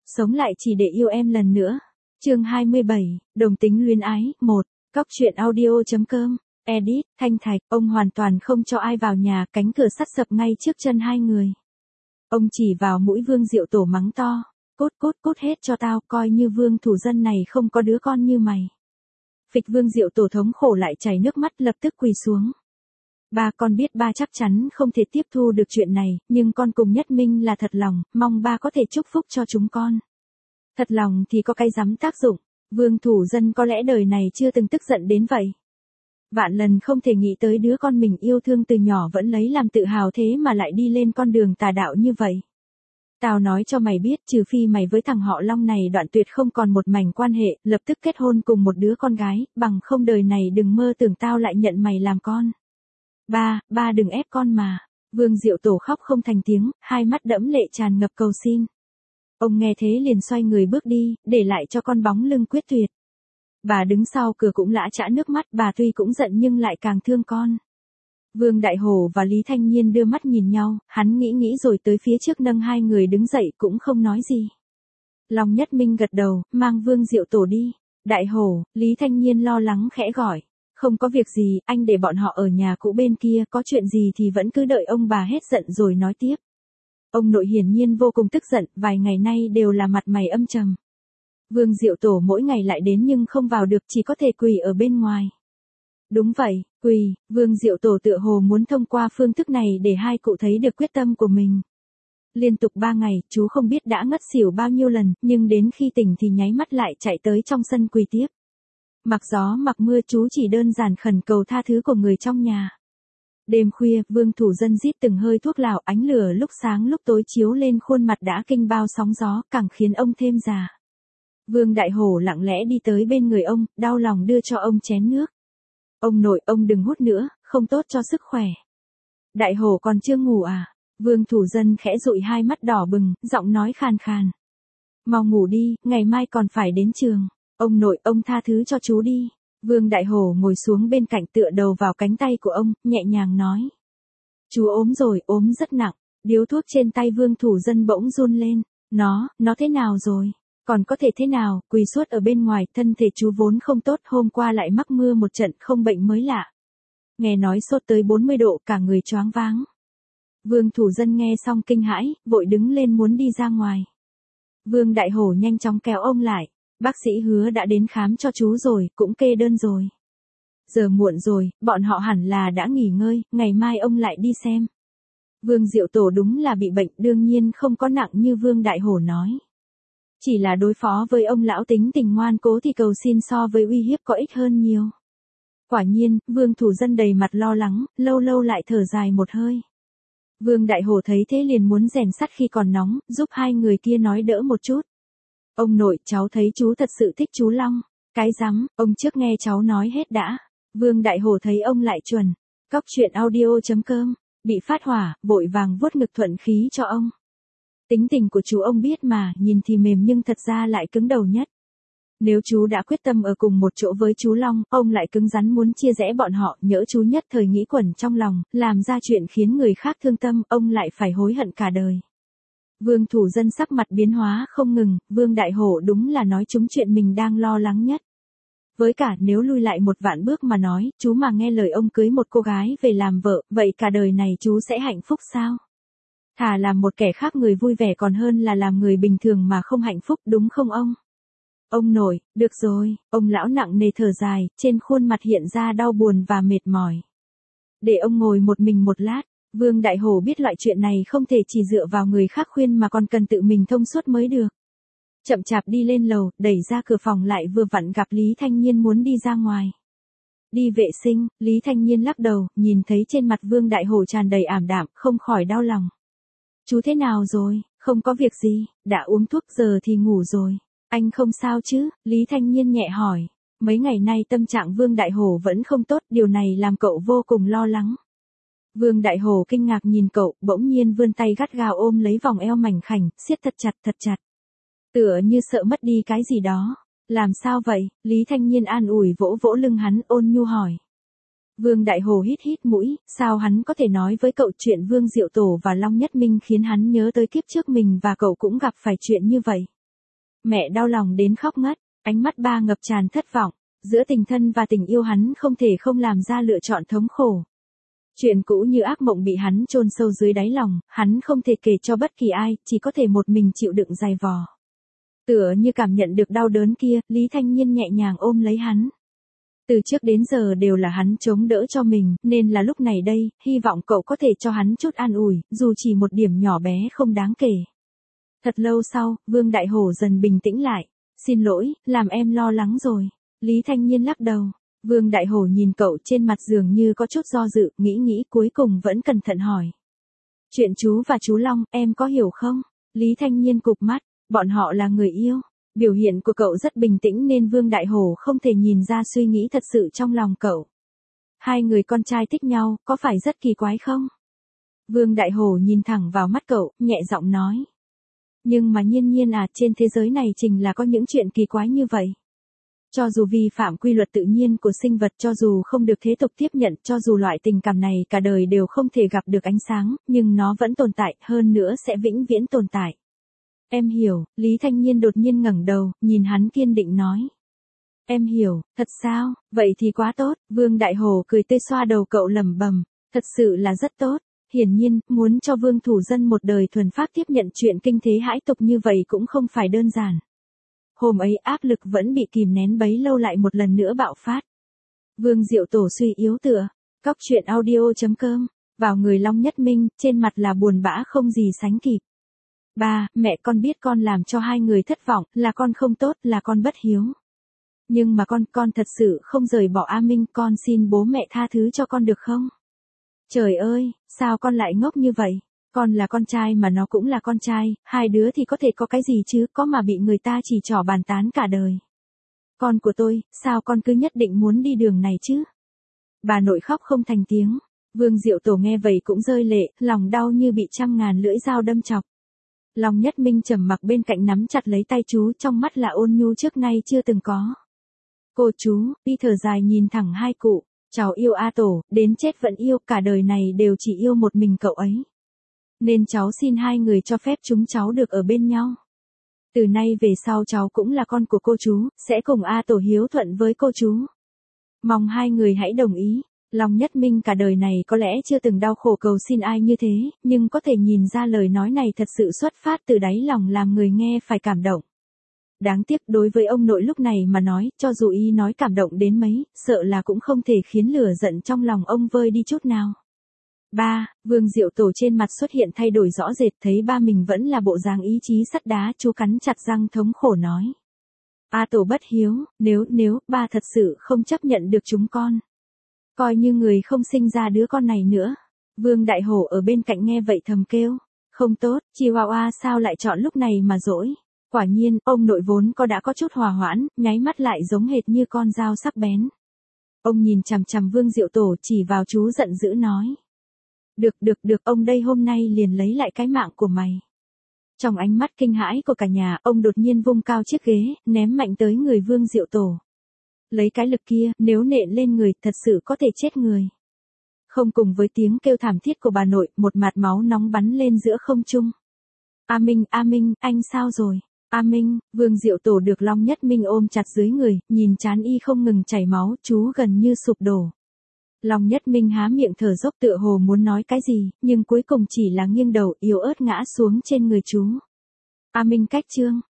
Sống lại chỉ để yêu em lần nữa. Chương 27, đồng tính luyến ái, 1. Cóc truyện audio.com. Edit, Thanh Thạch, ông hoàn toàn không cho ai vào nhà, cánh cửa sắt sập ngay trước chân hai người. Ông chỉ vào mũi Vương Diệu Tổ mắng to, cút hết cho tao, coi như Vương thủ dân này không có đứa con như mày. Phịch Vương Diệu Tổ thống khổ lại chảy nước mắt, lập tức quỳ xuống. Ba, con biết ba chắc chắn không thể tiếp thu được chuyện này, nhưng con cùng Nhất Minh là thật lòng, mong ba có thể chúc phúc cho chúng con. Thật lòng thì có cái dám tác dụng, Vương thủ dân có lẽ đời này chưa từng tức giận đến vậy. Vạn lần không thể nghĩ tới đứa con mình yêu thương từ nhỏ vẫn lấy làm tự hào thế mà lại đi lên con đường tà đạo như vậy. Tao nói cho mày biết, trừ phi mày với thằng họ Long này đoạn tuyệt không còn một mảnh quan hệ, lập tức kết hôn cùng một đứa con gái, bằng không đời này đừng mơ tưởng tao lại nhận mày làm con. Ba đừng ép con mà. Vương Diệu Tổ khóc không thành tiếng, hai mắt đẫm lệ tràn ngập cầu xin. Ông nghe thế liền xoay người bước đi, để lại cho con bóng lưng quyết tuyệt. Bà đứng sau cửa cũng lã chã nước mắt, bà tuy cũng giận nhưng lại càng thương con. Vương Đại Hổ và Lý Thanh Nhiên đưa mắt nhìn nhau, hắn nghĩ rồi tới phía trước nâng hai người đứng dậy cũng không nói gì. Long Nhất Minh gật đầu, mang Vương Diệu Tổ đi. Đại Hổ, Lý Thanh Nhiên lo lắng khẽ gọi. Không có việc gì, anh để bọn họ ở nhà cũ bên kia, có chuyện gì thì vẫn cứ đợi ông bà hết giận rồi nói tiếp. Ông nội hiển nhiên vô cùng tức giận, vài ngày nay đều là mặt mày âm trầm. Vương Diệu Tổ mỗi ngày lại đến nhưng không vào được, chỉ có thể quỳ ở bên ngoài. Đúng vậy, quỳ, Vương Diệu Tổ tựa hồ muốn thông qua phương thức này để hai cụ thấy được quyết tâm của mình. Liên tục 3 ngày, chú không biết đã ngất xỉu bao nhiêu lần, nhưng đến khi tỉnh thì nháy mắt lại chạy tới trong sân quỳ tiếp. Mặc gió mặc mưa chú chỉ đơn giản khẩn cầu tha thứ của người trong nhà. Đêm khuya, Vương thủ dân rít từng hơi thuốc lào, ánh lửa lúc sáng lúc tối chiếu lên khuôn mặt đã kinh bao sóng gió, càng khiến ông thêm già. Vương Đại Hổ lặng lẽ đi tới bên người ông, đau lòng đưa cho ông chén nước. Ông nội, ông đừng hút nữa, không tốt cho sức khỏe. Đại Hổ còn chưa ngủ à? Vương thủ dân khẽ dụi hai mắt đỏ bừng, giọng nói khàn khàn. Mau ngủ đi, ngày mai còn phải đến trường. Ông nội, ông tha thứ cho chú đi. Vương Đại Hổ ngồi xuống bên cạnh tựa đầu vào cánh tay của ông, nhẹ nhàng nói. Chú ốm rồi, ốm rất nặng. Điếu thuốc trên tay Vương thủ dân bỗng run lên. Nó thế nào rồi? Còn có thể thế nào, quỳ suốt ở bên ngoài, thân thể chú vốn không tốt, hôm qua lại mắc mưa một trận, không bệnh mới lạ. Nghe nói sốt tới 40 độ, cả người choáng váng. Vương thủ dân nghe xong kinh hãi, vội đứng lên muốn đi ra ngoài. Vương Đại Hổ nhanh chóng kéo ông lại. Bác sĩ hứa đã đến khám cho chú rồi, cũng kê đơn rồi. Giờ muộn rồi, bọn họ hẳn là đã nghỉ ngơi, ngày mai ông lại đi xem. Vương Diệu Tổ đúng là bị bệnh, đương nhiên không có nặng như Vương Đại Hổ nói. Chỉ là đối phó với ông lão tính tình ngoan cố thì cầu xin so với uy hiếp có ích hơn nhiều. Quả nhiên, Vương thủ dân đầy mặt lo lắng, lâu lâu lại thở dài một hơi. Vương Đại Hổ thấy thế liền muốn rèn sắt khi còn nóng, giúp hai người kia nói đỡ một chút. Ông nội, cháu thấy chú thật sự thích chú Long. Cái rắm, ông trước nghe cháu nói hết đã. Vương Đại Hổ thấy ông lại chuẩn. Cóc truyện audio.com. Bị phát hỏa, vội vàng vuốt ngực thuận khí cho ông. Tính tình của chú ông biết mà, nhìn thì mềm nhưng thật ra lại cứng đầu nhất. Nếu chú đã quyết tâm ở cùng một chỗ với chú Long, ông lại cứng rắn muốn chia rẽ bọn họ, nhỡ chú nhất thời nghĩ quẩn trong lòng, làm ra chuyện khiến người khác thương tâm, ông lại phải hối hận cả đời. Vương thủ dân sắc mặt biến hóa không ngừng, Vương Đại Hổ đúng là nói trúng chuyện mình đang lo lắng nhất. Với cả nếu lui lại một vạn bước mà nói, chú mà nghe lời ông cưới một cô gái về làm vợ, vậy cả đời này chú sẽ hạnh phúc sao? Thà làm một kẻ khác người vui vẻ còn hơn là làm người bình thường mà không hạnh phúc, đúng không ông? Ông nội, được rồi, ông lão nặng nề thở dài, trên khuôn mặt hiện ra đau buồn và mệt mỏi. Để ông ngồi một mình một lát. Vương Đại Hổ biết loại chuyện này không thể chỉ dựa vào người khác khuyên mà còn cần tự mình thông suốt mới được. Chậm chạp đi lên lầu, đẩy ra cửa phòng lại vừa vặn gặp Lý Thanh Nhiên muốn đi ra ngoài. Đi vệ sinh, Lý Thanh Nhiên lắc đầu, nhìn thấy trên mặt Vương Đại Hổ tràn đầy ảm đạm, không khỏi đau lòng. Chú thế nào rồi, không có việc gì, đã uống thuốc giờ thì ngủ rồi. Anh không sao chứ, Lý Thanh Nhiên nhẹ hỏi. Mấy ngày nay tâm trạng Vương Đại Hổ vẫn không tốt, điều này làm cậu vô cùng lo lắng. Vương Đại Hổ kinh ngạc nhìn cậu, bỗng nhiên vươn tay gắt gao ôm lấy vòng eo mảnh khảnh, siết thật chặt. Tựa như sợ mất đi cái gì đó. Làm sao vậy? Lý Thanh Nhiên an ủi vỗ vỗ lưng hắn, ôn nhu hỏi. Vương Đại Hổ hít mũi, sao hắn có thể nói với cậu chuyện Vương Diệu Tổ và Long Nhất Minh khiến hắn nhớ tới kiếp trước mình và cậu cũng gặp phải chuyện như vậy. Mẹ đau lòng đến khóc ngất, ánh mắt ba ngập tràn thất vọng. Giữa tình thân và tình yêu hắn không thể không làm ra lựa chọn thống khổ. Chuyện cũ như ác mộng bị hắn chôn sâu dưới đáy lòng, hắn không thể kể cho bất kỳ ai, chỉ có thể một mình chịu đựng dày vò. Tựa như cảm nhận được đau đớn kia, Lý Thanh Nhiên nhẹ nhàng ôm lấy hắn. Từ trước đến giờ đều là hắn chống đỡ cho mình, nên là lúc này đây, hy vọng cậu có thể cho hắn chút an ủi, dù chỉ một điểm nhỏ bé không đáng kể. Thật lâu sau, Vương Đại Hổ dần bình tĩnh lại. Xin lỗi, làm em lo lắng rồi. Lý Thanh Nhiên lắc đầu. Vương Đại Hổ nhìn cậu trên mặt dường như có chút do dự, nghĩ cuối cùng vẫn cẩn thận hỏi. Chuyện chú và chú Long, em có hiểu không? Lý Thanh Nhiên cụp mắt, bọn họ là người yêu. Biểu hiện của cậu rất bình tĩnh nên Vương Đại Hổ không thể nhìn ra suy nghĩ thật sự trong lòng cậu. Hai người con trai thích nhau, có phải rất kỳ quái không? Vương Đại Hổ nhìn thẳng vào mắt cậu, nhẹ giọng nói. Nhưng mà Nhiên à, trên thế giới này chính là có những chuyện kỳ quái như vậy. Cho dù vi phạm quy luật tự nhiên của sinh vật, cho dù không được thế tục tiếp nhận, cho dù loại tình cảm này cả đời đều không thể gặp được ánh sáng, nhưng nó vẫn tồn tại, hơn nữa sẽ vĩnh viễn tồn tại. Em hiểu, Lý Thanh Nhiên đột nhiên ngẩng đầu, nhìn hắn kiên định nói. Em hiểu, thật sao, vậy thì quá tốt, Vương Đại Hổ cười tươi xoa đầu cậu lẩm bẩm, thật sự là rất tốt. Hiển nhiên, muốn cho Vương Thủ Dân một đời thuần pháp tiếp nhận chuyện kinh thế hãi tục như vậy cũng không phải đơn giản. Hôm ấy áp lực vẫn bị kìm nén bấy lâu lại một lần nữa bạo phát. Vương Diệu Tổ suy yếu tựa. Cóc truyện audio.com. Vào người Long Nhất Minh, trên mặt là buồn bã không gì sánh kịp. Ba, mẹ con biết con làm cho hai người thất vọng, là con không tốt, là con bất hiếu. Nhưng mà con thật sự không rời bỏ A Minh, con xin bố mẹ tha thứ cho con được không? Trời ơi, sao con lại ngốc như vậy? Con là con trai mà nó cũng là con trai, hai đứa thì có thể có cái gì chứ, có mà bị người ta chỉ trỏ bàn tán cả đời. Con của tôi, sao con cứ nhất định muốn đi đường này chứ? Bà nội khóc không thành tiếng. Vương Diệu Tổ nghe vậy cũng rơi lệ, lòng đau như bị trăm ngàn lưỡi dao đâm chọc. Long Nhất Minh trầm mặc bên cạnh nắm chặt lấy tay chú, trong mắt là ôn nhu trước nay chưa từng có. Cô chú, đi thở dài nhìn thẳng hai cụ. Cháu yêu A Tổ, đến chết vẫn yêu, cả đời này đều chỉ yêu một mình cậu ấy. Nên cháu xin hai người cho phép chúng cháu được ở bên nhau. Từ nay về sau cháu cũng là con của cô chú, sẽ cùng A Tổ hiếu thuận với cô chú. Mong hai người hãy đồng ý. Long Nhất Minh cả đời này có lẽ chưa từng đau khổ cầu xin ai như thế, nhưng có thể nhìn ra lời nói này thật sự xuất phát từ đáy lòng làm người nghe phải cảm động. Đáng tiếc đối với ông nội lúc này mà nói, cho dù y nói cảm động đến mấy, sợ là cũng không thể khiến lửa giận trong lòng ông vơi đi chút nào. Ba, Vương Diệu Tổ trên mặt xuất hiện thay đổi rõ rệt, thấy ba mình vẫn là bộ dáng ý chí sắt đá, chú cắn chặt răng thống khổ nói. A Tổ bất hiếu, nếu, ba thật sự không chấp nhận được chúng con. Coi như người không sinh ra đứa con này nữa. Vương Đại Hổ ở bên cạnh nghe vậy thầm kêu. Không tốt, Chihuahua sao lại chọn lúc này mà dỗi. Quả nhiên, ông nội vốn đã có chút hòa hoãn, nháy mắt lại giống hệt như con dao sắc bén. Ông nhìn chằm chằm Vương Diệu Tổ chỉ vào chú giận dữ nói. Được, ông đây hôm nay liền lấy lại cái mạng của mày. Trong ánh mắt kinh hãi của cả nhà, ông đột nhiên vung cao chiếc ghế, ném mạnh tới người Vương Diệu Tổ. Lấy cái lực kia, nếu nện lên người, thật sự có thể chết người. Không cùng với tiếng kêu thảm thiết của bà nội, một mạt máu nóng bắn lên giữa không trung. A Minh, anh sao rồi? A Minh, Vương Diệu Tổ được Long Nhất Minh ôm chặt dưới người, nhìn trán y không ngừng chảy máu, chú gần như sụp đổ. Long Nhất Minh há miệng thở dốc tựa hồ muốn nói cái gì, nhưng cuối cùng chỉ là nghiêng đầu yếu ớt ngã xuống trên người chú. A Minh cách chương.